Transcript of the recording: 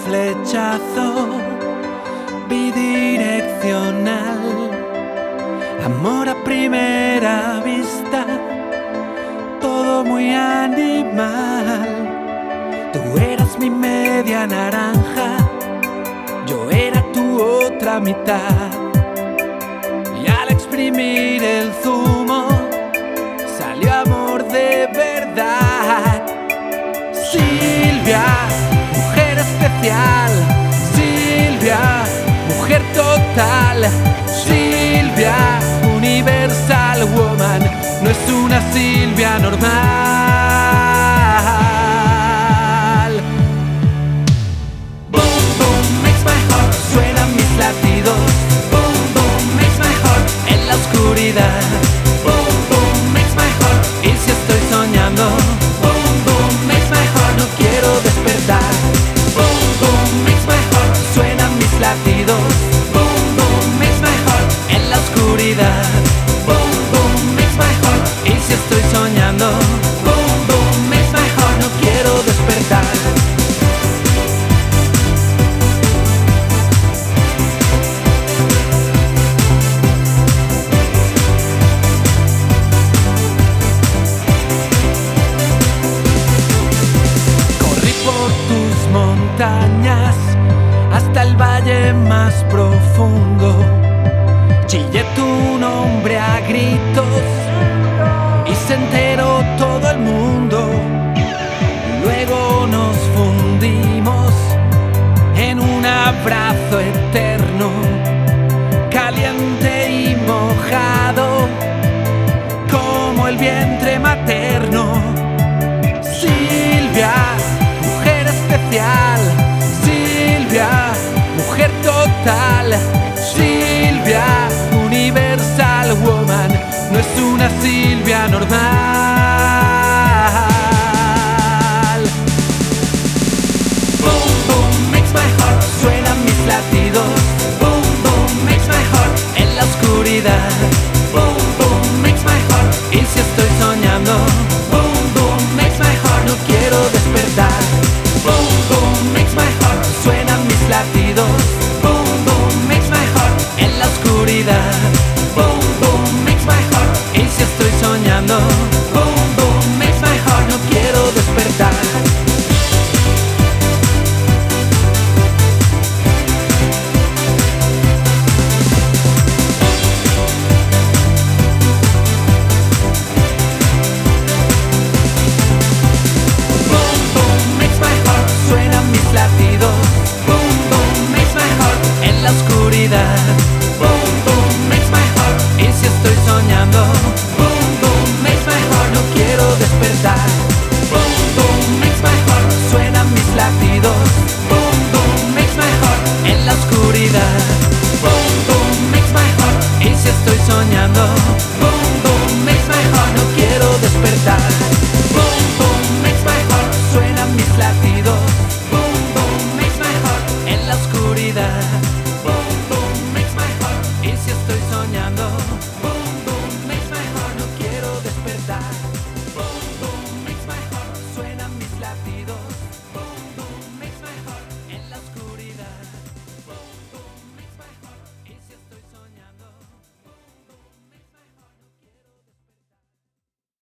flechazo bidireccional, amor a primera vista, todo muy animal. Tú eras mi media naranja, yo era tu otra mitad, y al exprimir el zumo salió amor de verdad. Silvia, mujer especial, Silvia, mujer total, Silvia, universal woman, no es una Silvia normal. Boom, boom, makes my heart, suenan mis latidos. Boom, boom, makes my heart, en la oscuridad. Boom, boom, makes my heart, y si estoy soñando. Boom, boom, makes my heart, no quiero despertar. Boom, boom, makes my heart, suenan mis latidos. Boom, boom, makes my heart, en la oscuridad. Boom, boom, makes my heart, y si estoy soñando. Boom, boom, makes my heart, no quiero despertar. Montañas hasta el valle más profundo, chillé tu nombre a gritos y se enteró todo el mundo. Luego nos fundimos en un abrazo eterno, caliente y mojado como el vientre materno. Silvia, especial, Silvia, mujer total, Silvia, universal woman, no es una Silvia normal. Boom, boom, makes my heart, suenan mis latidos. Boom, boom, makes my heart, en la oscuridad. Boom, boom, makes my heart, y si estoy soñando. Boom, boom, makes my heart, no quiero despertar. Boom, boom, makes my heart, suenan mis latidos. Boom, boom, makes my heart, en la oscuridad. Boom, boom, makes my heart, y si estoy soñando. Boom, boom, makes my heart, no quiero despertar. Boom, boom, makes my heart, y si estoy soñando.